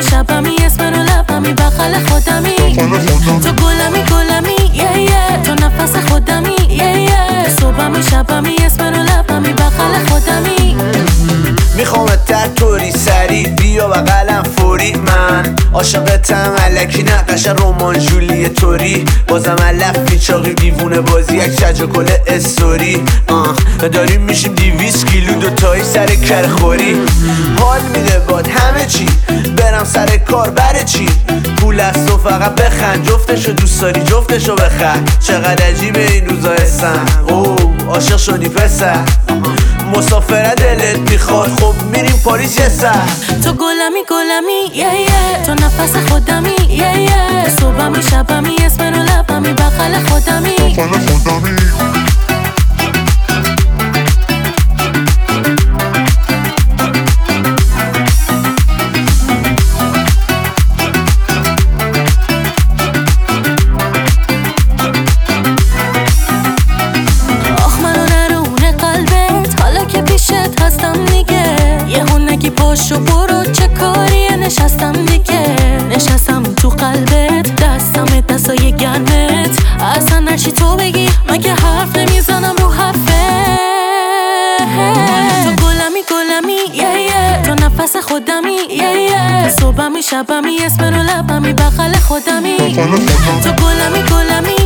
شبمی اسم رو لبمی بغل خودمی تو گلمی تو نفس خودمی صبحمی شبمی اسم رو لبمی بغل خودمی میخوامت در طوری سری بیا بغلم فوری من عاشقتم الکی نه قشنگ رمان جولی توری بازم علف میچاقی دیوونه بازی یک شج کل استوری داریم میشیم 200 کیلو دوتایی سر کرخوری حال میده باد همه چی برم سر کار بره چی پول است و فقط بخند جفتشو دوست داری جفتشو بخند چقدر عجیبه این روزا هستن عاشق شدی پسر مسافره دلت میخواد خب میریم پاریس یه سر تو گلمی تو نفس خودمی صبحمی شبمی اسم رو لبمی بغل خودمی پاشو برو چه کاریه نشستم دیگه نشستم تو قلبت دستم دستای گرمت اصلا نرچی تو بگی مگه حرف نمیزنم رو حرفه تو گلمی تو نفس خودمی صبحمی شبمی اسم رو لبمی بغل خودمی تو گلمی